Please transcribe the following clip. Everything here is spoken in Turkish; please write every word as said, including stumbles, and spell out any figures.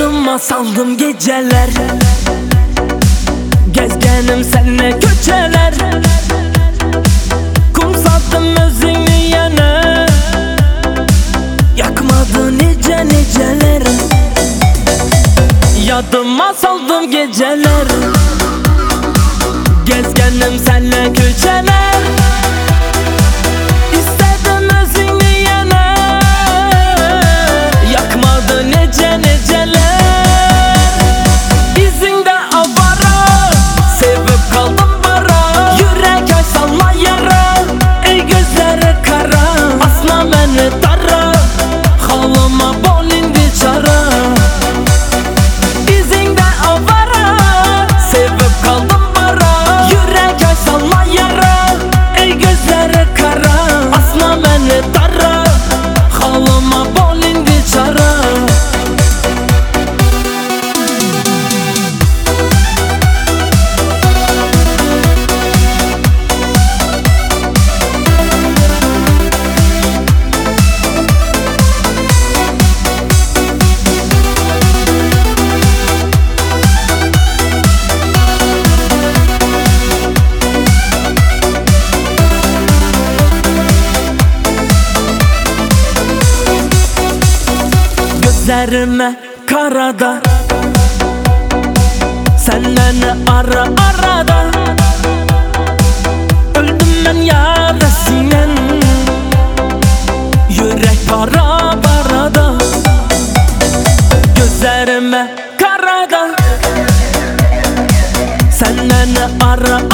Yadıma saldım geceler, gezgenim seninle köçeler. Kum sattım özünü yana, yakmadı nice niceler. Yadıma saldım geceler, gezgenim seninle köçeler. İstedim özünü yana, yakmadı nice niceler. İzinde avara, sevip kaldım bara. Yürek ay salla yara, ey gözleri kara. Asla beni dara, halıma bol indi çara. İzinde avara, sevip kaldım bara. Yürek ay salla yara, ey gözleri kara. Asla beni dara, halıma bol indi çara. Gözlerime karada, senden ara arada. Öldüm ben yarasıyla, yürek para parada. Gözlerime karada, senden ara